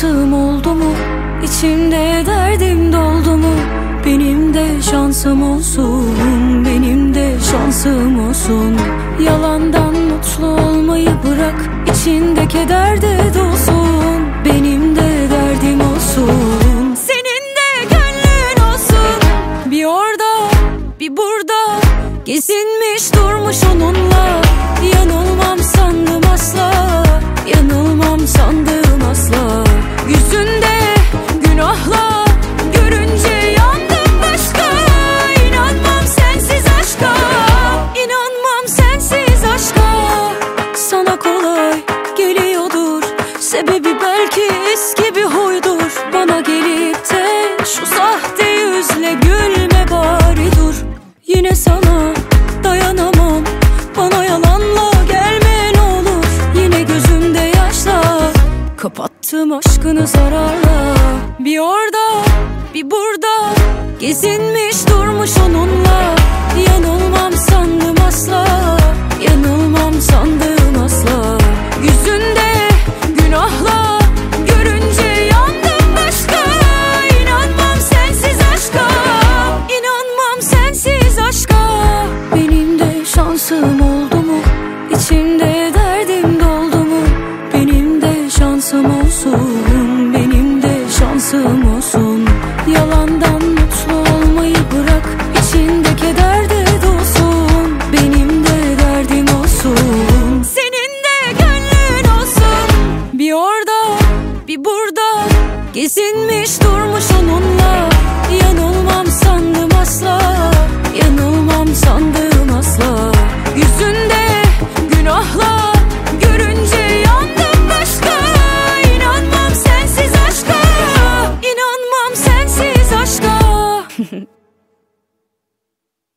baktığım oldu mu? İçimde derdim doldu mu? Benim de şansım olsun, benim de şansım olsun. Yalandan mutlu olmayı bırak, içinde keder de dolsun. Benim de derdim olsun, senin de gönlün olsun. Bir orada, bir burada, gezinmiş durmuş onunla. Yanılmam sandım asla, yanılmam sandım asla. Yüzünde günahla görünce yandım başka. İnanmam sensiz aşka, inanmam sensiz aşka. Sana kolay geliyordur, sebebi belki eski bir huydur. Bana gelip de şu sahte yüzle gülme bari dur. Yine sana dayanamam, bana yalanla gelme ne olur. Yine gözümde yaşla kapattım aşkını zararla. Bir orada, bir burada, gezinmiş durmuş onunla.